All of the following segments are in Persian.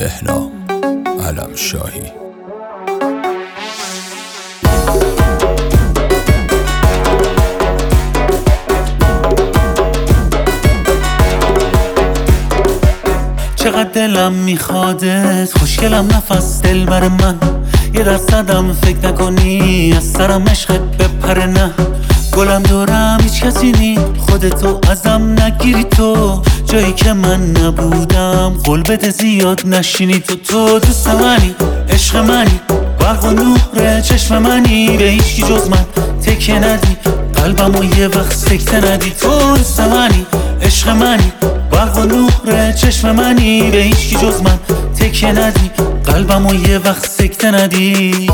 بهنام علمشاهی. چقدر دلم میخوادت، خوشگلم نفس دل بر من. یه درصدم فکر نکنی از سرم عشقت بپره. نه گلم دورم هیچ کسی نی، خودتو ازم نگیری. تو جایی که من نبودم قول بده زیاد نشینی. تو دوست منی، عشق منی، برق و نور چشم منی. به هیچکی جز من تکیه ندی، قلبمو یه وقت سکته ندی. تو دوست منی، عشق منی، برق و نور چشم منی. به هیچکی جز من تکیه ندی، قلبمو یه وقت سکته ندی.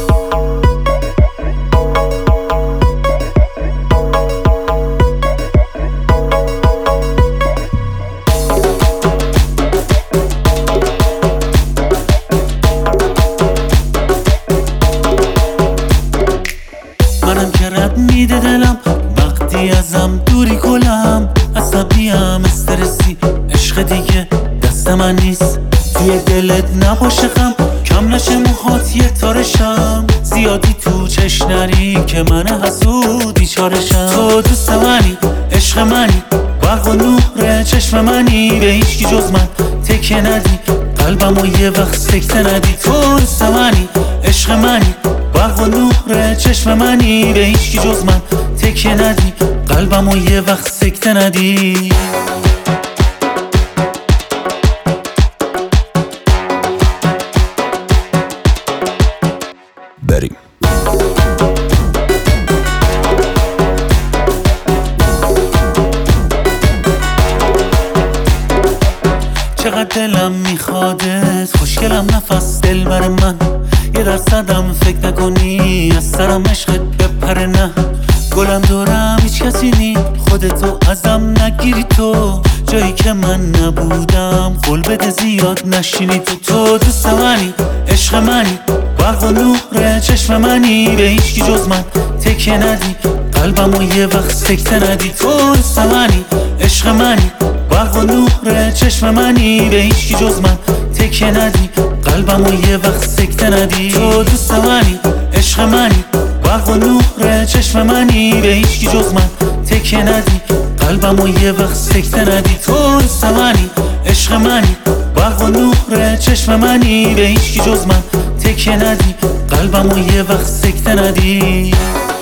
منم که رد میده دلم وقتی ازم دوری گلم. عصبیم استرسی، عشق دیگه دست من نیست. توی دلت نباشه غم، کم نشه موهات یه تارشم. زیادی تو چش نری که من حسود بیچارشم. تو دوست منی، عشق منی، برق و نور چشم منی. به هیچکی جز من تکیه ندی، قلبمو یه وقت سکته ندی. تو دوست منی، عشق منی، برق و نور چشم منی. به هیچکی جز من تکیه ندی، قلبمو یه وقت سکته ندی. بریم. چقدر دلم میخوادت، خوشگلم نفس دل بر من. یه درصدم فکر نکنی از سرم عشقت بپره. نه گلم دورم هیچ کسی نی، خودتو ازم نگیری. تو جایی که من نبودم قول بده زیاد نشینی. تو دوست منی، عشق منی، برق و نور چشم منی. به هیچکی جز من تکیه ندی، قلبمو یه وقت سکته ندی. تو دوست منی، عشق منی، برق و نور چشم منی. به هیچکی جز من تکیه ندی، قلبمو یه وقت سکته ندی. تو دوست منی، عشق منی، برق و نور چشم منی. به هیچکی جز من تکیه ندی، قلبمو یه وقت سکته ندی. تو دوست منی، عشق منی، برق و نور چشم منی. به هیچکی جز من تکیه ندی، قلبمو یه وقت سکته ندی.